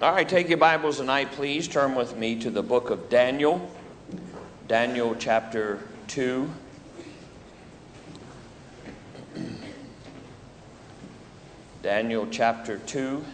All right, take your Bibles tonight, please. Turn with me to the book of Daniel. Daniel chapter 2. Daniel chapter 2.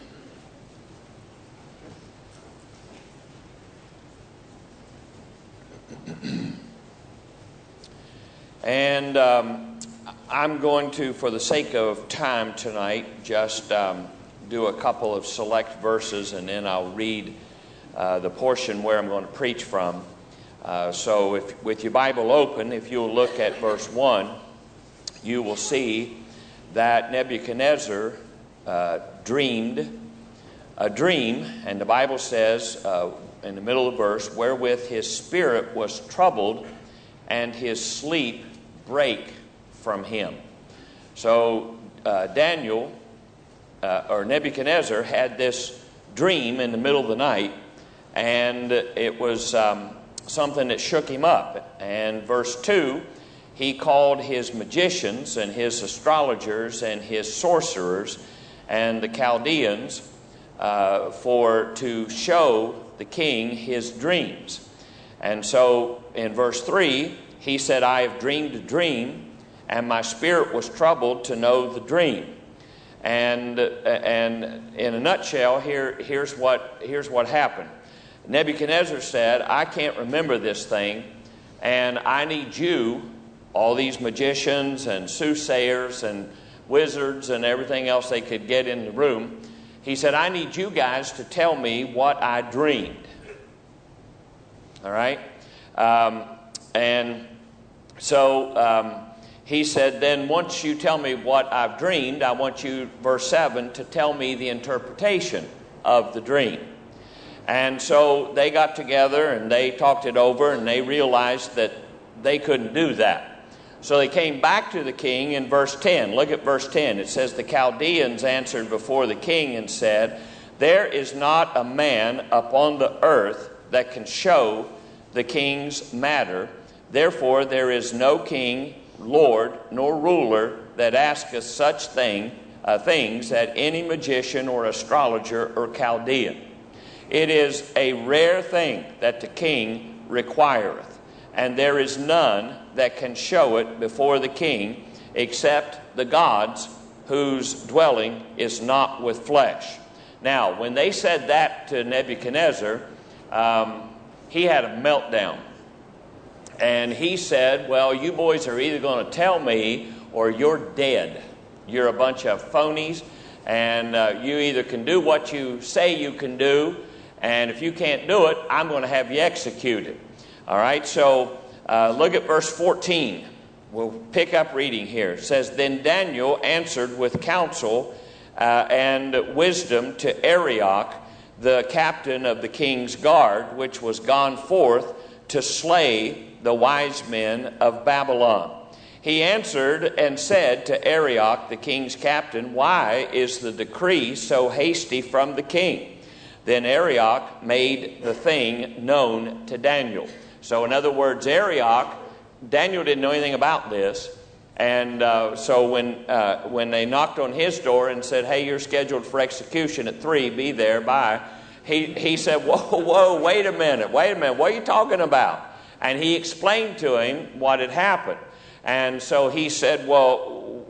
And I'm going to, for the sake of time tonight, just do a couple of select verses, and then I'll read the portion where I'm going to preach from. So if, with your Bible open, if you'll look at verse 1, you will see that Nebuchadnezzar dreamed a dream, and the Bible says in the middle of the verse, wherewith his spirit was troubled and his sleep brake from him. So Nebuchadnezzar had this dream in the middle of the night, and it was something that shook him up. And verse 2, he called his magicians and his astrologers and his sorcerers and the Chaldeans to show the king his dreams. And so in verse 3, he said, I have dreamed a dream, and my spirit was troubled to know the dream. And in a nutshell, here's what happened. Nebuchadnezzar said, I can't remember this thing, and I need you, all these magicians and soothsayers and wizards and everything else they could get in the room. He said, I need you guys to tell me what I dreamed. All right? He said, then once you tell me what I've dreamed, I want you, verse 7, to tell me the interpretation of the dream. And so they got together and they talked it over, and they realized that they couldn't do that. So they came back to the king in verse 10. Look at verse 10. It says, the Chaldeans answered before the king and said, there is not a man upon the earth that can show the king's matter. Therefore there is no king, lord, nor ruler that asketh such things at any magician or astrologer or Chaldean. It is a rare thing that the king requireth, and there is none that can show it before the king, except the gods whose dwelling is not with flesh. Now, when they said that to Nebuchadnezzar, he had a meltdown. And he said, well, you boys are either going to tell me or you're dead. You're a bunch of phonies, and you either can do what you say you can do, and if you can't do it, I'm going to have you executed. All right, so look at verse 14. We'll pick up reading here. It says, then Daniel answered with counsel and wisdom to Arioch, the captain of the king's guard, which was gone forth to slay the wise men of Babylon. He answered and said to Arioch, the king's captain, why is the decree so hasty from the king? Then Arioch made the thing known to Daniel. So in other words, Daniel didn't know anything about this. And so when they knocked on his door and said, hey, you're scheduled for execution at 3, be there, bye. He said, whoa, wait a minute, what are you talking about? And he explained to him what had happened. And so he said, well,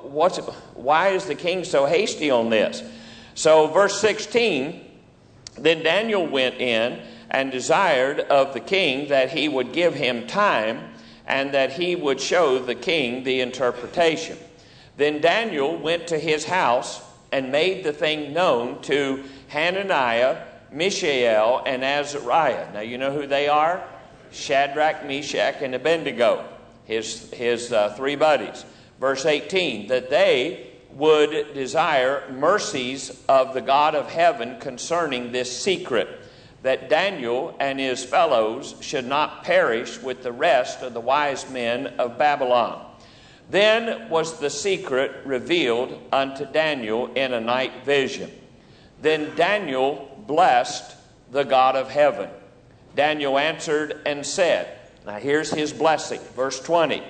why is the king so hasty on this? So verse 16, then Daniel went in and desired of the king that he would give him time, and that he would show the king the interpretation. Then Daniel went to his house and made the thing known to Hananiah, Mishael, and Azariah. Now you know who they are? Shadrach, Meshach, and Abednego, his 3 buddies. Verse 18, that they would desire mercies of the God of heaven concerning this secret, that Daniel and his fellows should not perish with the rest of the wise men of Babylon. Then was the secret revealed unto Daniel in a night vision. Then Daniel blessed the God of heaven. Daniel answered and said, now here's his blessing, verse 20,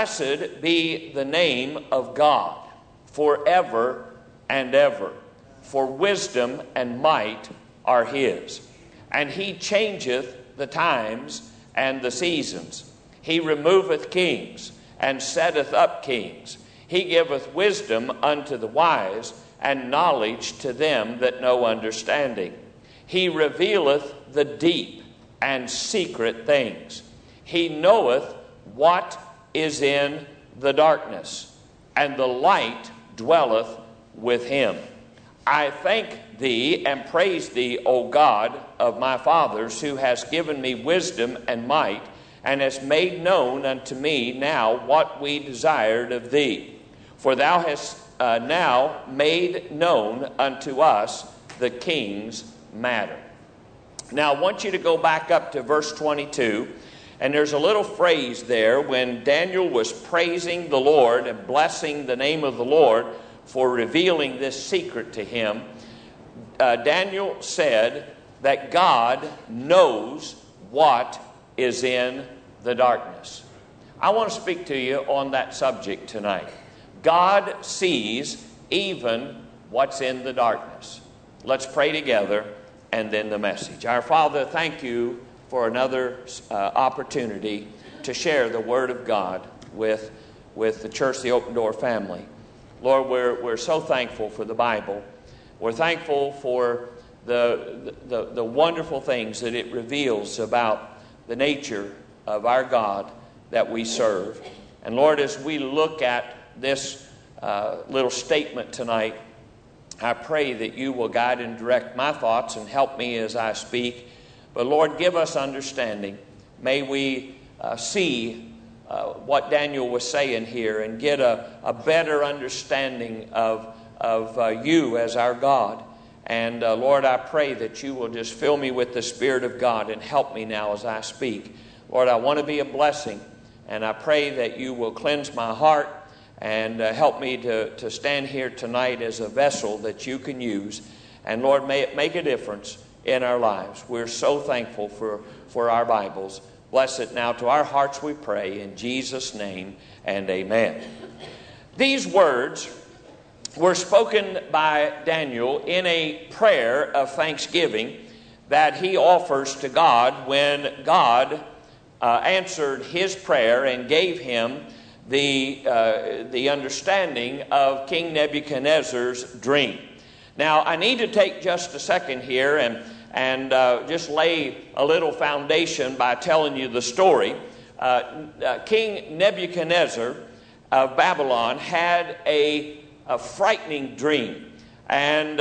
blessed be the name of God forever and ever, for wisdom and might are his. And he changeth the times and the seasons. He removeth kings, and setteth up kings. He giveth wisdom unto the wise, and knowledge to them that know understanding. He revealeth the deep and secret things. He knoweth what is in the darkness, and the light dwelleth with him. I thank thee and praise thee, O God of my fathers, who hast given me wisdom and might, and hast made known unto me now what we desired of thee. For thou hast now made known unto us the king's matter. Now I want you to go back up to verse 22, and there's a little phrase there when Daniel was praising the Lord and blessing the name of the Lord for revealing this secret to him. Daniel said that God knows what is in the darkness. I want to speak to you on that subject tonight. God sees even what's in the darkness. Let's pray together and then the message. Our Father, thank you for another opportunity to share the Word of God with the Church, the Open Door family. Lord, we're so thankful for the Bible. We're thankful for the wonderful things that it reveals about the nature of our God that we serve. And Lord, as we look at this little statement tonight, I pray that you will guide and direct my thoughts and help me as I speak. But Lord, give us understanding. May we see what Daniel was saying here and get a better understanding of you as our God. And Lord, I pray that you will just fill me with the Spirit of God and help me now as I speak. Lord, I want to be a blessing, and I pray that you will cleanse my heart and help me to stand here tonight as a vessel that you can use. And Lord, may it make a difference in our lives. We're so thankful for our Bibles. Bless it now to our hearts, we pray, in Jesus' name, and amen. These words were spoken by Daniel in a prayer of thanksgiving that he offers to God when God answered his prayer and gave him the understanding of King Nebuchadnezzar's dream. Now, I need to take just a second here and just lay a little foundation by telling you the story. King Nebuchadnezzar of Babylon had a frightening dream, and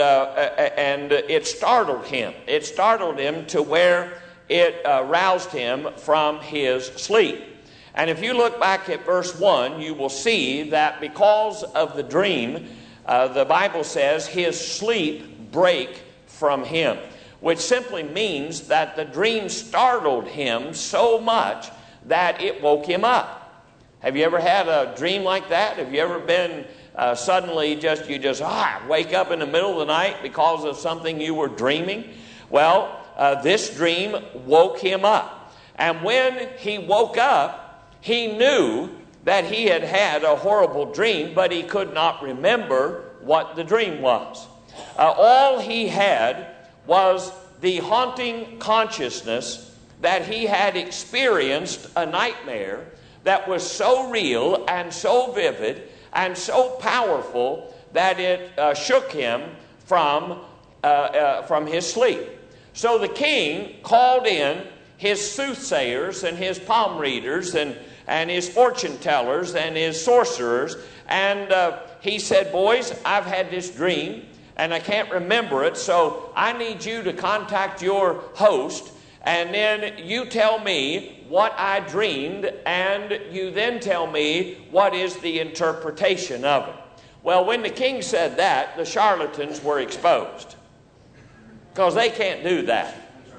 it startled him. It startled him to where it roused him from his sleep. And if you look back at verse 1, you will see that because of the dream, the Bible says his sleep brake from him, which simply means that the dream startled him so much that it woke him up. Have you ever had a dream like that? Have you ever been suddenly wake up in the middle of the night because of something you were dreaming? Well, this dream woke him up. And when he woke up, he knew that he had had a horrible dream, but he could not remember what the dream was. All he had was the haunting consciousness that he had experienced a nightmare that was so real and so vivid and so powerful that it shook him from his sleep. So the king called in his soothsayers and his palm readers and his fortune tellers and his sorcerers, and he said, "Boys, I've had this dream and I can't remember it, so I need you to contact your host, and then you tell me what I dreamed, and you then tell me what is the interpretation of it." Well, when the king said that, the charlatans were exposed, because they can't do that.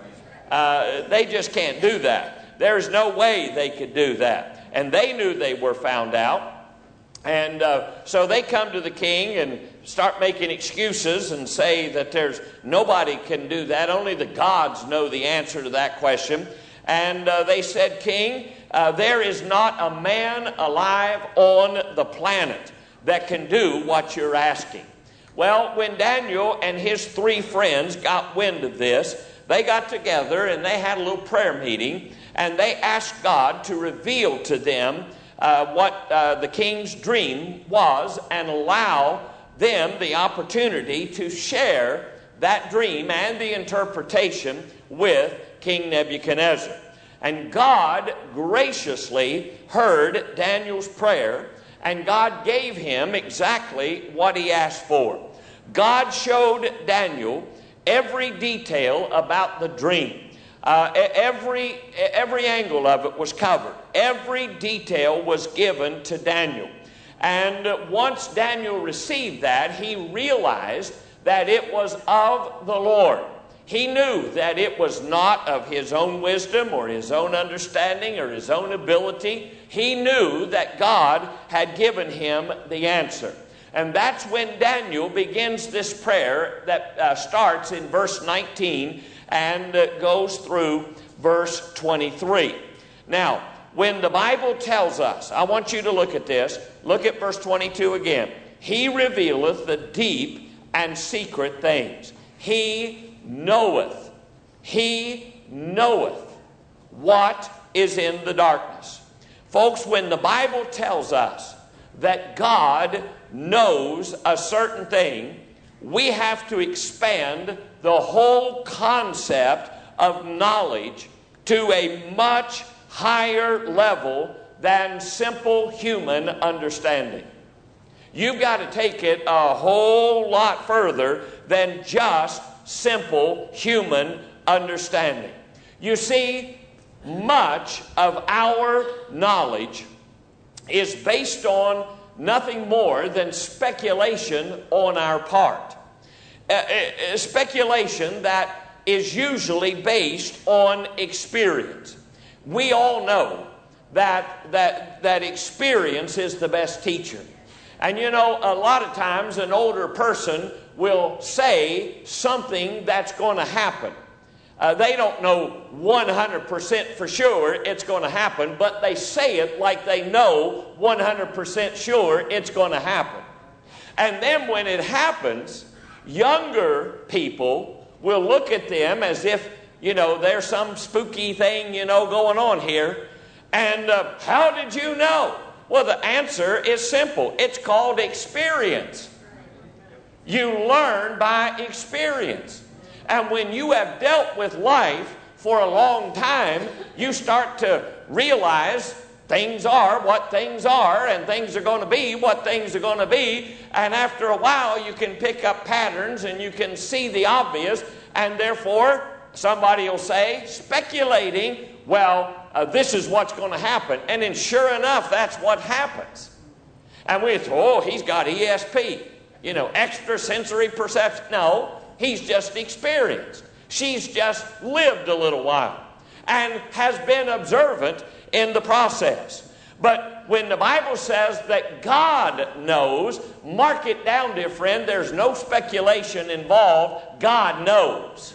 They just can't do that. There's no way they could do that. And they knew they were found out. And so they come to the king and start making excuses and say that nobody can do that. Only the gods know the answer to that question. And they said, "King, there is not a man alive on the planet that can do what you're asking. Well, when Daniel and his 3 friends got wind of this, they got together and they had a little prayer meeting, and they asked God to reveal to them what the king's dream was, and allow them the opportunity to share that dream and the interpretation with King Nebuchadnezzar. And God graciously heard Daniel's prayer, and God gave him exactly what he asked for. God showed Daniel every detail about the dream. Every angle of it was covered. Every detail was given to Daniel. And once Daniel received that, he realized that it was of the Lord. He knew that it was not of his own wisdom or his own understanding or his own ability. He knew that God had given him the answer. And that's when Daniel begins this prayer that starts in verse 19 and goes through verse 23. Now, when the Bible tells us, I want you to look at this. Look at verse 22 again. He revealeth the deep and secret things. He knoweth what is in the darkness. Folks, when the Bible tells us that God knows a certain thing, we have to expand the whole concept of knowledge to a much higher level than simple human understanding. You've got to take it a whole lot further than just simple human understanding. You see, much of our knowledge is based on nothing more than speculation on our part. Speculation that is usually based on experience. We all know that experience is the best teacher. And you know, a lot of times an older person will say something that's going to happen. They don't know 100% for sure it's going to happen, but they say it like they know 100% sure it's going to happen. And then when it happens, younger people will look at them as if, you know, there's some spooky thing, you know, going on here. And how did you know? Well, the answer is simple. It's called experience. You learn by experience. And when you have dealt with life for a long time, you start to realize things are what things are, and things are going to be what things are going to be. And after a while, you can pick up patterns and you can see the obvious. And therefore, somebody will say, speculating, well, this is what's going to happen. And then sure enough, that's what happens. And we thought, oh, he's got ESP, you know, extrasensory perception. No, he's just experienced. She's just lived a little while and has been observant in the process. But when the Bible says that God knows, mark it down, dear friend, there's no speculation involved. God knows.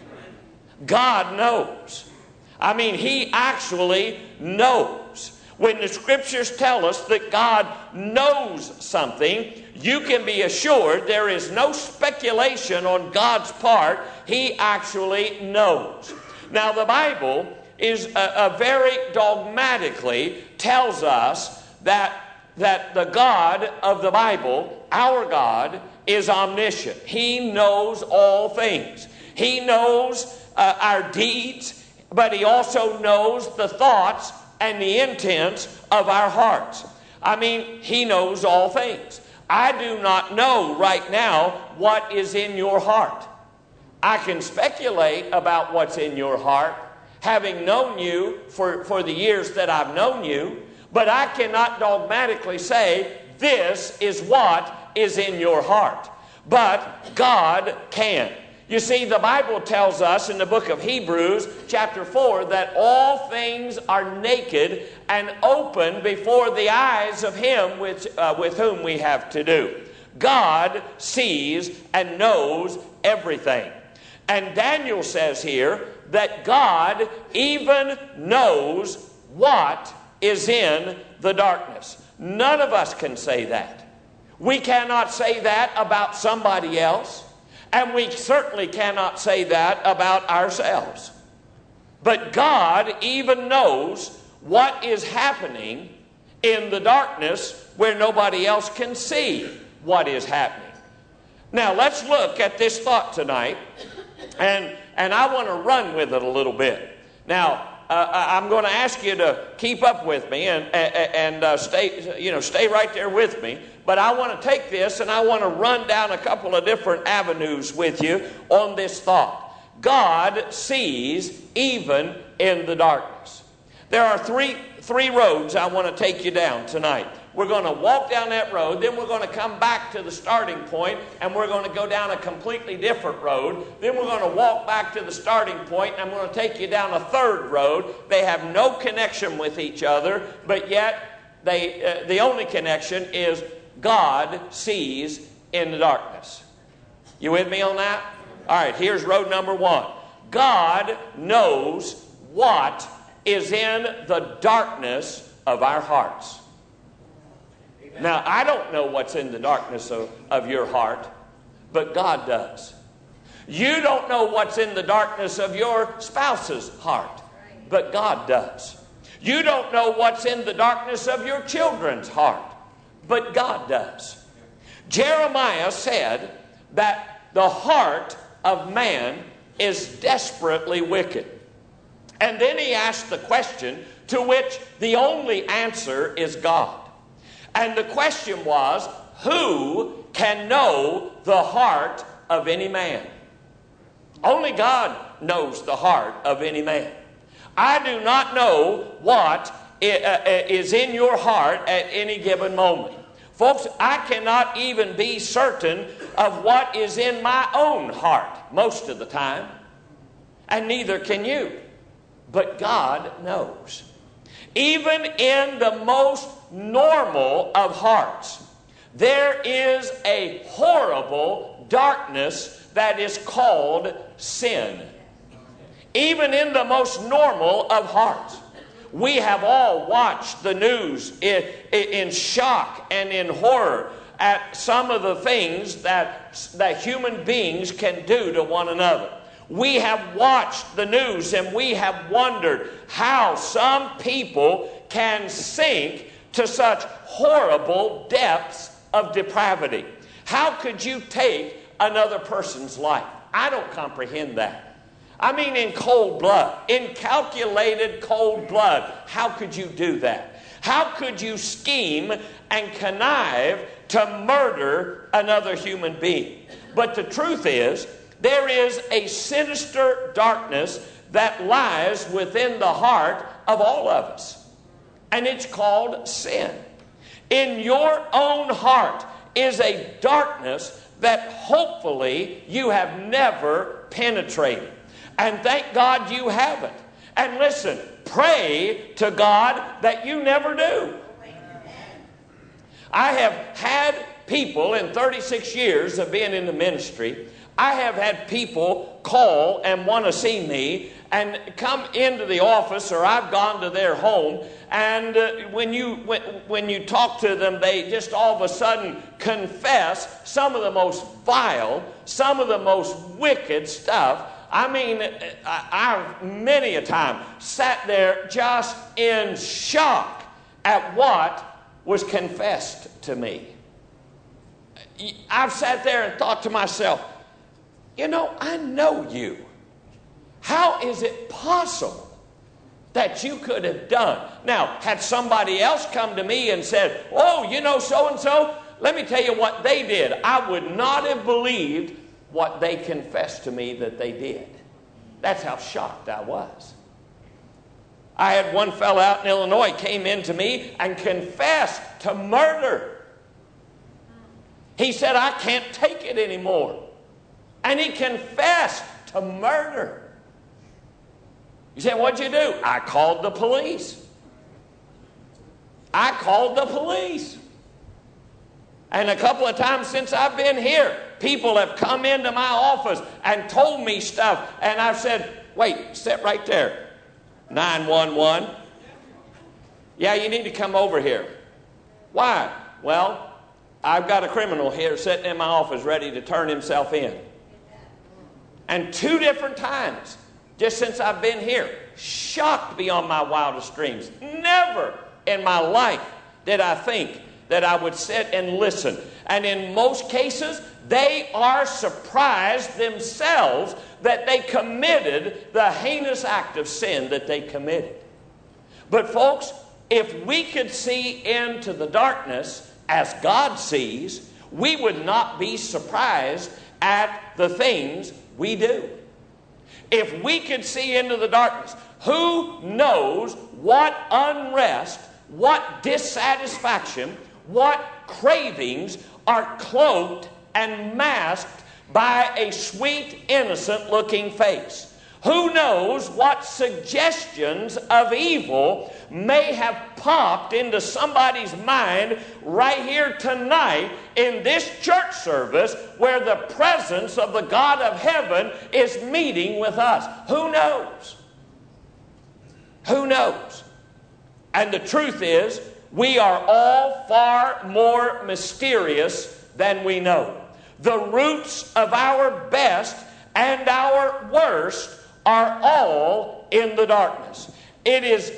God knows. I mean, He actually knows. When the Scriptures tell us that God knows something, you can be assured there is no speculation on God's part. He actually knows. Now, the Bible is very dogmatically tells us that the God of the Bible, our God, is omniscient. He knows all things. He knows our deeds, but He also knows the thoughts and the intents of our hearts. I mean, He knows all things. I do not know right now what is in your heart. I can speculate about what's in your heart, having known you for the years that I've known you, but I cannot dogmatically say this is what is in your heart. But God can. You see, the Bible tells us in the book of Hebrews, chapter 4, that all things are naked and open before the eyes of Him with whom we have to do. God sees and knows everything. And Daniel says here that God even knows what is in the darkness. None of us can say that. We cannot say that about somebody else, and we certainly cannot say that about ourselves. But God even knows what is happening in the darkness where nobody else can see what is happening. Now, let's look at this thought tonight, and I want to run with it a little bit. Now, I'm going to ask you to keep up with me and stay right there with me. But I want to take this and I want to run down a couple of different avenues with you on this thought. God sees even in the darkness. There are three roads I want to take you down tonight. We're going to walk down that road, then we're going to come back to the starting point, and we're going to go down a completely different road. Then we're going to walk back to the starting point, and I'm going to take you down a third road. They have no connection with each other, but yet the only connection is God sees in the darkness. You with me on that? All right, here's road number one. God knows what is in the darkness of our hearts. Now, I don't know what's in the darkness of your heart, but God does. You don't know what's in the darkness of your spouse's heart, but God does. You don't know what's in the darkness of your children's heart, but God does. Jeremiah said that the heart of man is desperately wicked. And then he asked the question to which the only answer is God. And the question was, who can know the heart of any man? Only God knows the heart of any man. I do not know what is in your heart at any given moment. Folks, I cannot even be certain of what is in my own heart most of the time. And neither can you. But God knows. Even in the most normal of hearts, there is a horrible darkness that is called sin. Even in the most normal of hearts. We have all watched the news in shock and in horror at some of the things that human beings can do to one another. We have watched the news and we have wondered how some people can sink to such horrible depths of depravity. How could you take another person's life? I don't comprehend that. I mean, in cold blood, in calculated cold blood, how could you do that? How could you scheme and connive to murder another human being? But the truth is, there is a sinister darkness that lies within the heart of all of us. And it's called sin. In your own heart is a darkness that hopefully you have never penetrated. And thank God you haven't. And listen, pray to God that you never do. I have had people in 36 years of being in the ministry, I have had people call and want to see me and come into the office, or I've gone to their home, and when you talk to them, they just all of a sudden confess some of the most vile, some of the most wicked stuff. I mean, I've many a time sat there just in shock at what was confessed to me. I've sat there and thought to myself, you know, I know you. How is it possible that you could have done? Now, had somebody else come to me and said, oh, you know, so-and-so, let me tell you what they did. I would not have believed what they confessed to me that they did. That's how shocked I was. I had one fellow out in Illinois came in to me and confessed to murder. He said, I can't take it anymore. And he confessed to murder. You say, what'd you do? I called the police. I called the police. And a couple of times since I've been here, people have come into my office and told me stuff. And I've said, wait, sit right there. 911. Yeah, you need to come over here. Why? Well, I've got a criminal here sitting in my office ready to turn himself in. And 2 different times, just since I've been here, shocked beyond my wildest dreams. Never in my life did I think that I would sit and listen. And in most cases, they are surprised themselves that they committed the heinous act of sin that they committed. But folks, if we could see into the darkness as God sees, we would not be surprised at the things we do. If we could see into the darkness, who knows what unrest, what dissatisfaction, what cravings are cloaked and masked by a sweet, innocent-looking face? Who knows what suggestions of evil may have popped into somebody's mind right here tonight in this church service where the presence of the God of heaven is meeting with us? Who knows? Who knows? And the truth is, we are all far more mysterious than we know. The roots of our best and our worst are all in the darkness. It is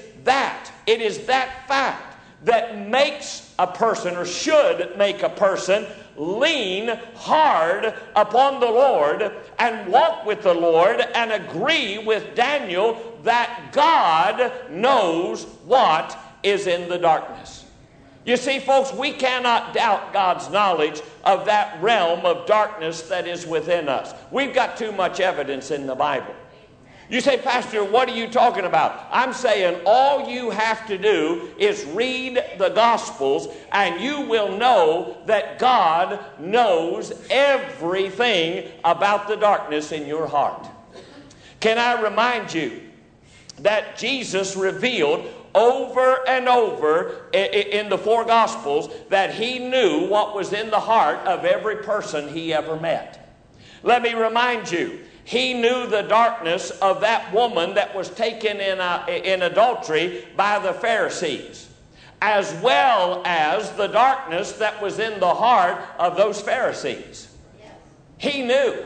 that fact that makes a person, or should make a person, lean hard upon the Lord and walk with the Lord and agree with Daniel that God knows what is in the darkness. You see, folks, we cannot doubt God's knowledge of that realm of darkness that is within us. We've got too much evidence in the Bible. You say, Pastor, what are you talking about? I'm saying all you have to do is read the Gospels and you will know that God knows everything about the darkness in your heart. Can I remind you that Jesus revealed over and over in the 4 Gospels that he knew what was in the heart of every person he ever met? Let me remind you, he knew the darkness of that woman that was taken in adultery by the Pharisees, as well as the darkness that was in the heart of those Pharisees. He knew.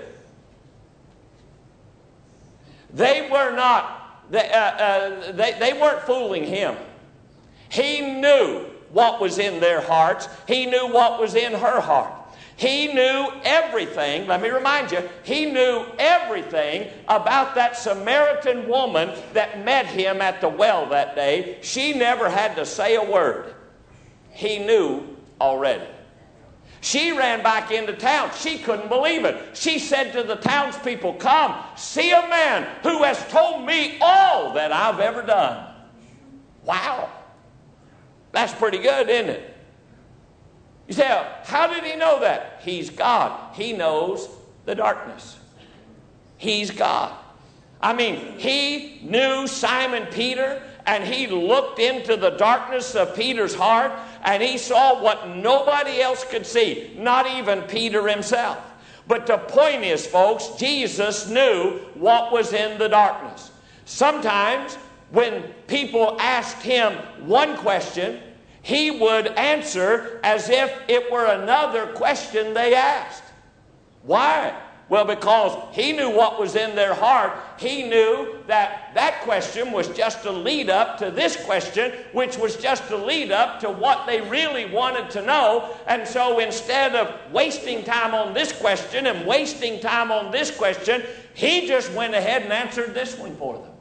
They were not, they weren't fooling him. He knew what was in their hearts. He knew what was in her heart. He knew everything. Let me remind you, he knew everything about that Samaritan woman that met him at the well that day. She never had to say a word. He knew already. She ran back into town. She couldn't believe it. She said to the townspeople, "Come, see a man who has told me all that I've ever done." Wow. That's pretty good, isn't it? You say, how did he know that? He's God. He knows the darkness. He's God. I mean, he knew Simon Peter, and he looked into the darkness of Peter's heart, and he saw what nobody else could see, not even Peter himself. But the point is, folks, Jesus knew what was in the darkness. Sometimes when people asked him one question, he would answer as if it were another question they asked. Why? Well, because he knew what was in their heart. He knew that that question was just a lead up to this question, which was just a lead up to what they really wanted to know. And so instead of wasting time on this question and wasting time on this question, he just went ahead and answered this one for them.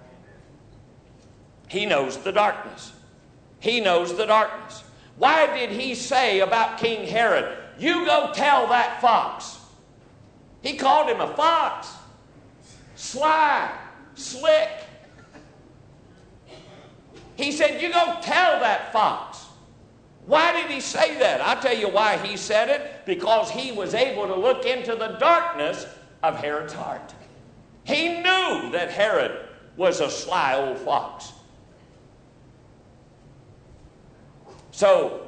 He knows the darkness. He knows the darkness. Why did he say about King Herod, "You go tell that fox"? He called him a fox. Sly, slick. He said, "You go tell that fox." Why did he say that? I'll tell you why he said it. Because he was able to look into the darkness of Herod's heart. He knew that Herod was a sly old fox. So,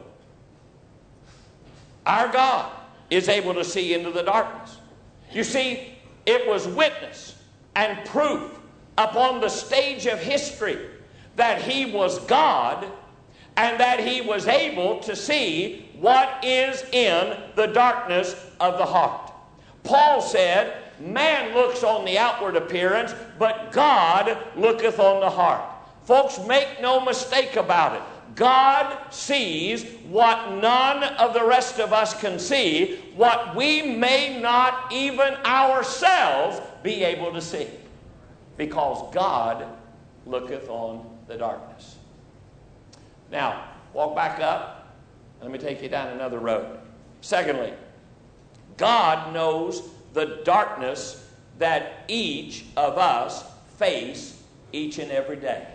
our God is able to see into the darkness. You see, it was witness and proof upon the stage of history that he was God and that he was able to see what is in the darkness of the heart. Paul said, man looks on the outward appearance, but God looketh on the heart. Folks, make no mistake about it. God sees what none of the rest of us can see, what we may not even ourselves be able to see, because God looketh on the darkness. Now, walk back up. Let me take you down another road. Secondly, God knows the darkness that each of us face each and every day.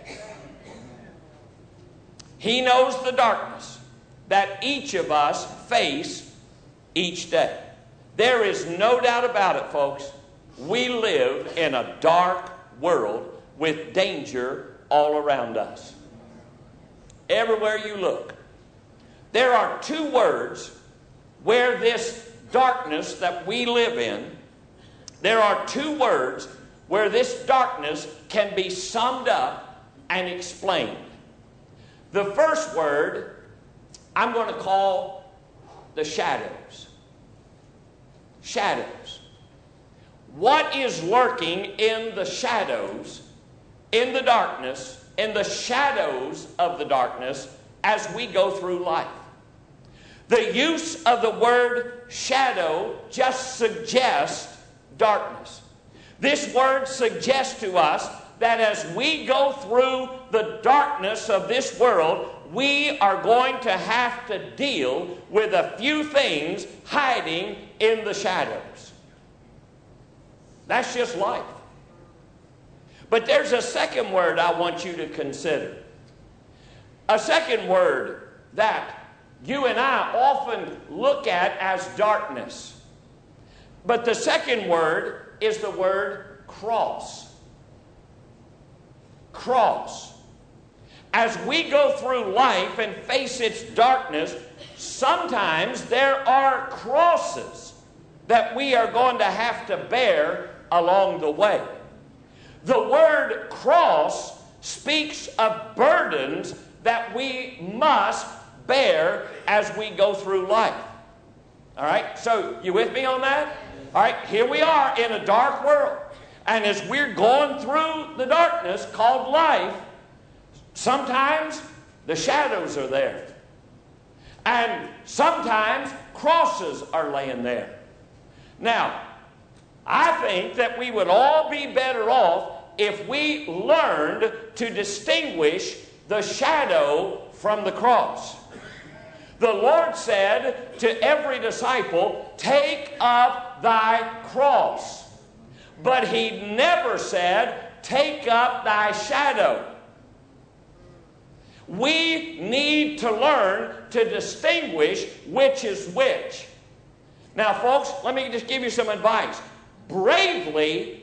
He knows the darkness that each of us face each day. There is no doubt about it, folks. We live in a dark world with danger all around us. Everywhere you look. There are two words where this darkness that we live in, there are two words where this darkness can be summed up and explained. The first word I'm going to call the shadows. Shadows. What is lurking in the shadows, in the darkness, in the shadows of the darkness as we go through life? The use of the word shadow just suggests darkness. This word suggests to us that as we go through the darkness of this world, we are going to have to deal with a few things hiding in the shadows. That's just life. But there's a second word I want you to consider. A second word that you and I often look at as darkness. But the second word is the word cross. Cross. As we go through life and face its darkness, sometimes there are crosses that we are going to have to bear along the way. The word cross speaks of burdens that we must bear as we go through life. All right? So, you with me on that? All right, here we are in a dark world. And as we're going through the darkness called life, sometimes the shadows are there. And sometimes crosses are laying there. Now, I think that we would all be better off if we learned to distinguish the shadow from the cross. The Lord said to every disciple, "Take up thy cross." But He never said, "Take up thy shadow." We need to learn to distinguish which is which. Now, folks, let me just give you some advice. Bravely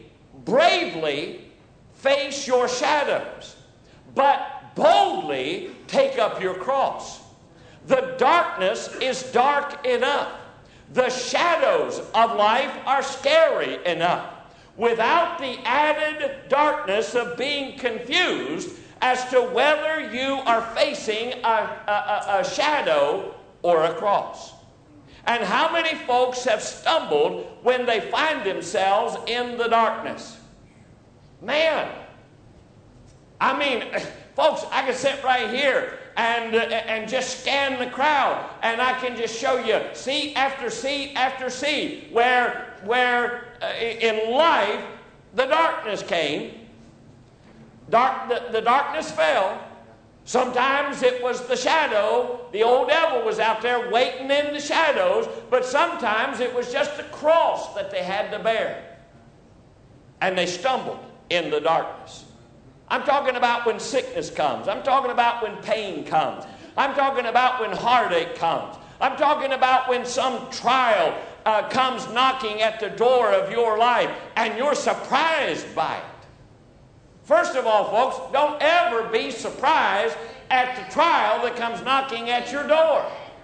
face your shadows, but boldly take up your cross. The darkness is dark enough. The shadows of life are scary enough, without the added darkness of being confused as to whether you are facing a shadow or a cross. And how many folks have stumbled when they find themselves in the darkness? Man, I mean, folks, I can sit right here and just scan the crowd, and I can just show you seat after seat after seat where in life the darkness came. The darkness fell. Sometimes it was the shadow. The old devil was out there waiting in the shadows, but sometimes it was just a cross that they had to bear. And they stumbled in the darkness. I'm talking about when sickness comes. I'm talking about when pain comes. I'm talking about when heartache comes. I'm talking about when some trial comes knocking at the door of your life and you're surprised by it. First of all, folks, don't ever be surprised at the trial that comes knocking at your door.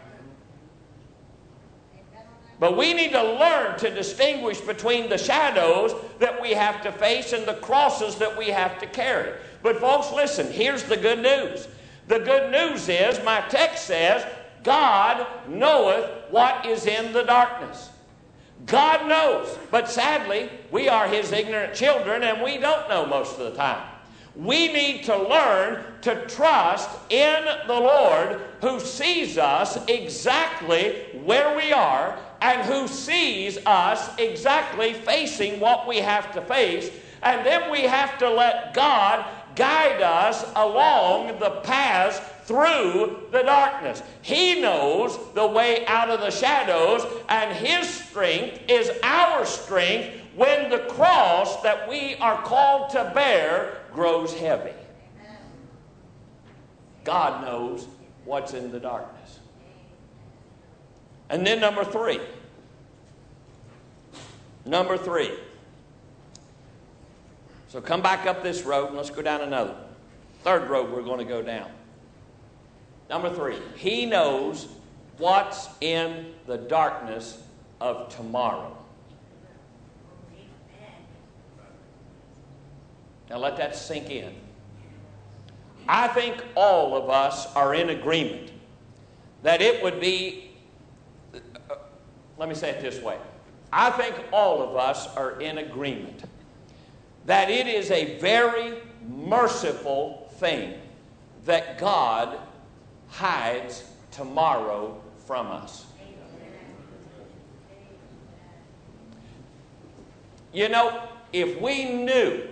But we need to learn to distinguish between the shadows that we have to face and the crosses that we have to carry. But folks, listen, here's the good news. The good news is, my text says, God knoweth what is in the darkness. God knows. But sadly, we are His ignorant children and we don't know most of the time. We need to learn to trust in the Lord who sees us exactly where we are and who sees us exactly facing what we have to face. And then we have to let God guide us along the paths through the darkness. He knows the way out of the shadows, and His strength is our strength when the cross that we are called to bear grows heavy. God knows what's in the darkness. And then number three. So come back up this road and let's go down another. Third road we're going to go down. Number three. He knows what's in the darkness of tomorrow. Now let that sink in. I think all of us are in agreement that it would be, let me say it this way. I think all of us are in agreement that it is a very merciful thing that God hides tomorrow from us. You know, if we knew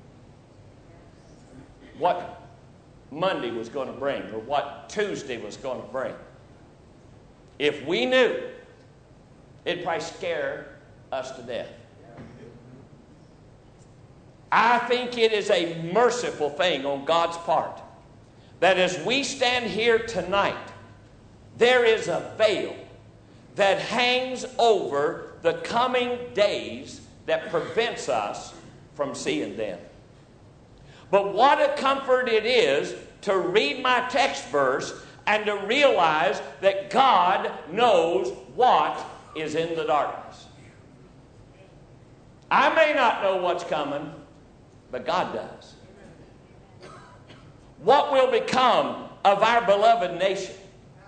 what Monday was going to bring or what Tuesday was going to bring, if we knew, it'd probably scare us to death. I think it is a merciful thing on God's part that as we stand here tonight, there is a veil that hangs over the coming days that prevents us from seeing them. But what a comfort it is to read my text verse and to realize that God knows what is in the darkness. I may not know what's coming, but God does. What will become of our beloved nation?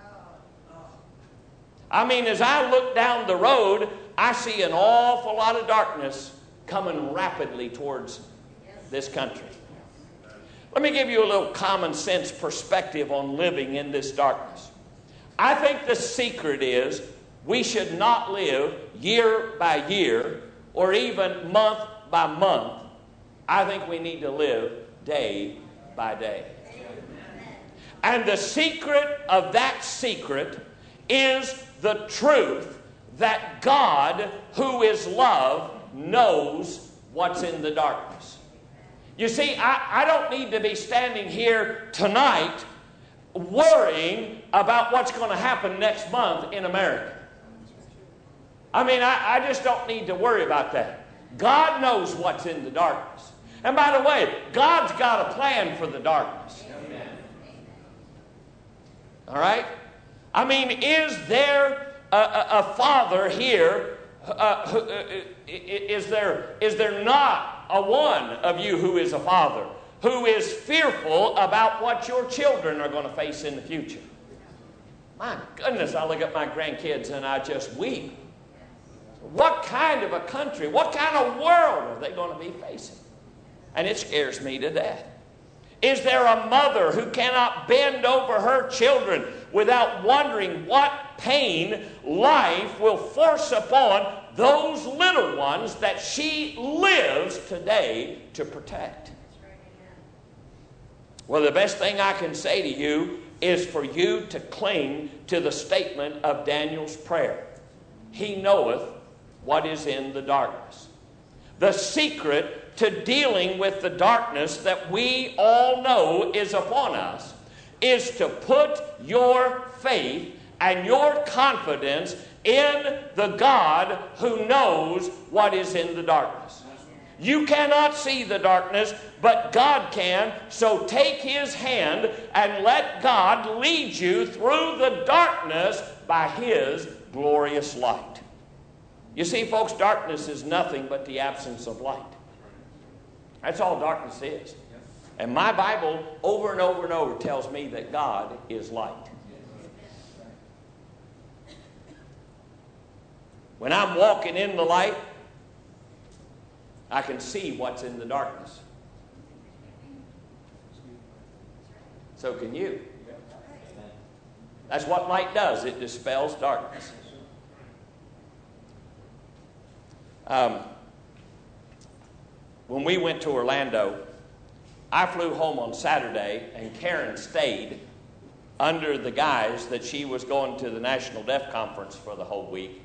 I mean, as I look down the road, I see an awful lot of darkness coming rapidly towards this country. Let me give you a little common sense perspective on living in this darkness. I think the secret is we should not live year by year or even month by month. I think we need to live day by day. And the secret of that secret is the truth that God, who is love, knows what's in the darkness. You see, I don't need to be standing here tonight worrying about what's going to happen next month in America. I mean, I just don't need to worry about that. God knows what's in the darkness. And by the way, God's got a plan for the darkness. All right? I mean, is there a father here? Is there not a one of you who is a father who is fearful about what your children are going to face in the future? My goodness, I look at my grandkids and I just weep. What kind of a country, what kind of world are they going to be facing? And it scares me to death. Is there a mother who cannot bend over her children without wondering what pain life will force upon those little ones that she lives today to protect? Well, the best thing I can say to you is for you to cling to the statement of Daniel's prayer. He knoweth what is in the darkness. The secret to dealing with the darkness that we all know is upon us is to put your faith and your confidence in the God who knows what is in the darkness. You cannot see the darkness, but God can. So take His hand and let God lead you through the darkness by His glorious light. You see, folks, darkness is nothing but the absence of light. That's all darkness is. And my Bible over and over and over tells me that God is light. When I'm walking in the light, I can see what's in the darkness. So can you. That's what light does. It dispels darkness. When we went to Orlando, I flew home on Saturday, and Karen stayed under the guise that she was going to the National Deaf Conference for the whole week.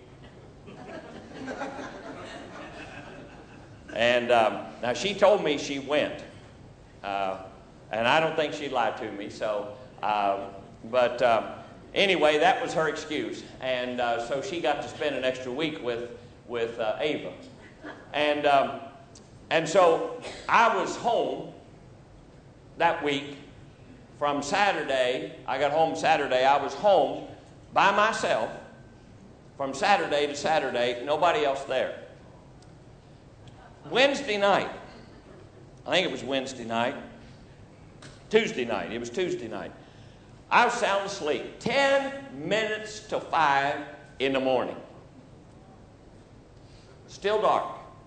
And now she told me she went, and I don't think she'd lie to me. So, anyway, that was her excuse, and so she got to spend an extra week with Ava, and so I was home that week from Saturday. I got home Saturday. I was home by myself from Saturday to Saturday. Nobody else there. Wednesday night, I think it was Wednesday night, Tuesday night, it was Tuesday night, I was sound asleep, 10 minutes to 5 in the morning. Still dark.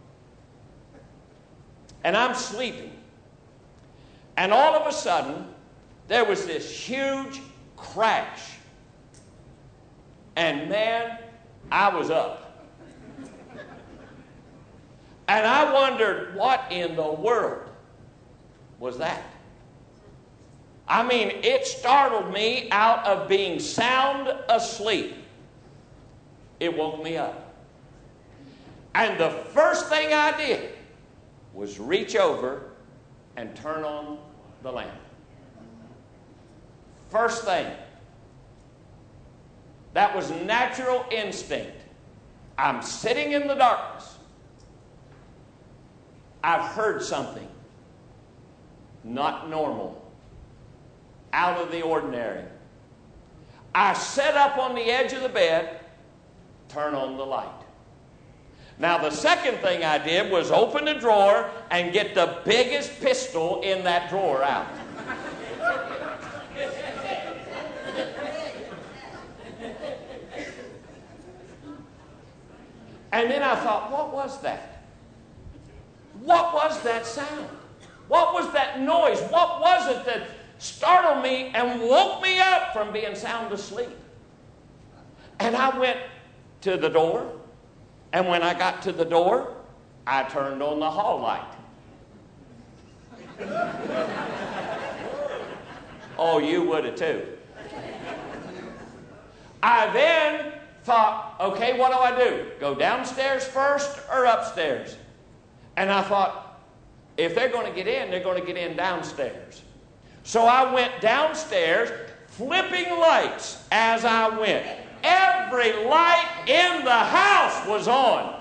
And I'm sleeping. And all of a sudden, there was this huge crash. And man, I was up. And I wondered, what in the world was that? I mean, it startled me out of being sound asleep. It woke me up. And the first thing I did was reach over and turn on the lamp. First thing. That was natural instinct. I'm sitting in the darkness. I've heard something not normal, out of the ordinary. I sat up on the edge of the bed, turn on the light. Now, the second thing I did was open the drawer and get the biggest pistol in that drawer out. And then I thought, what was that? What was that sound? What was that noise? What was it that startled me and woke me up from being sound asleep? And I went to the door, and when I got to the door, I turned on the hall light. Oh, you would have too. I then thought, okay, what do I do? Go downstairs first or upstairs? And I thought, if they're going to get in, they're going to get in downstairs. So I went downstairs, flipping lights as I went. Every light in the house was on.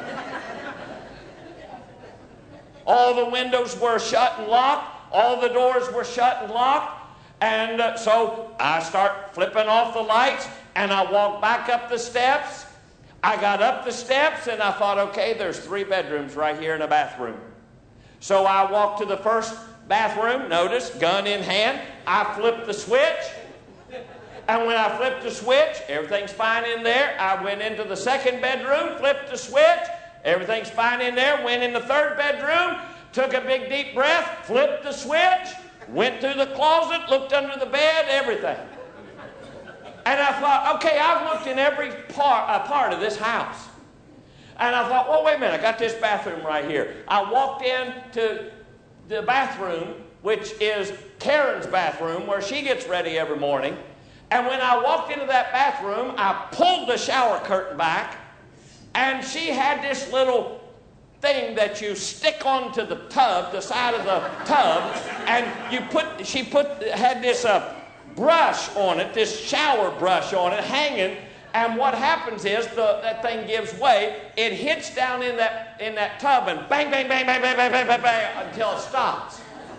All the windows were shut and locked. All the doors were shut and locked. And so I start flipping off the lights, and I walk back up the steps. I got up the steps, and I thought, okay, there's 3 bedrooms right here and a bathroom. So I walked to the first bathroom. Notice, gun in hand. I flipped the switch. And when I flipped the switch, everything's fine in there. I went into the second bedroom, flipped the switch. Everything's fine in there. Went in the third bedroom, took a big deep breath, flipped the switch, went through the closet, looked under the bed, everything. And I thought, okay, I've looked in every part of this house. And I thought, well, wait a minute, I got this bathroom right here. I walked into the bathroom, which is Karen's bathroom, where she gets ready every morning. And when I walked into that bathroom, I pulled the shower curtain back, and she had this little thing that you stick onto the tub, the side of the tub, and she had this brush on it, this shower brush on it, hanging. And what happens is that thing gives way. It hits down in that tub and bang, bang, bang, bang, bang, bang, bang, bang, bang until it stops.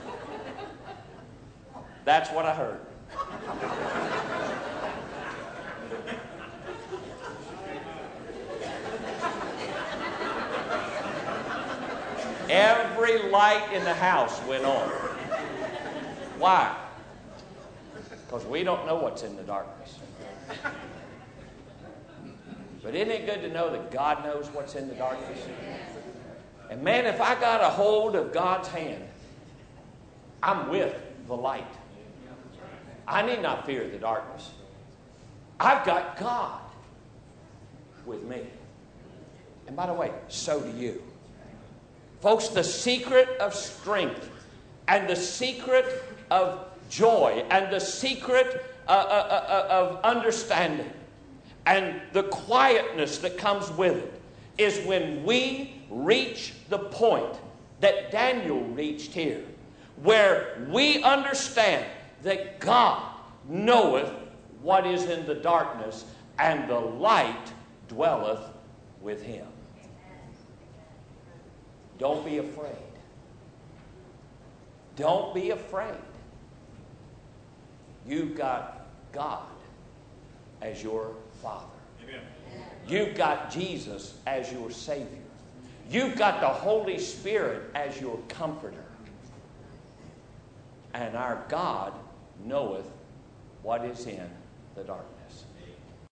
That's what I heard. Every light in the house went on. Why? Because we don't know what's in the darkness. But isn't it good to know that God knows what's in the darkness? And man, if I got a hold of God's hand, I'm with the light. I need not fear the darkness. I've got God with me. And by the way, so do you. Folks, the secret of strength and the secret of joy and the secret of understanding and the quietness that comes with it is when we reach the point that Daniel reached here, where we understand that God knoweth what is in the darkness, and the light dwelleth with him. Don't be afraid. Don't be afraid. You've got God as your Father. Amen. You've got Jesus as your Savior. You've got the Holy Spirit as your Comforter. And our God knoweth what is in the darkness.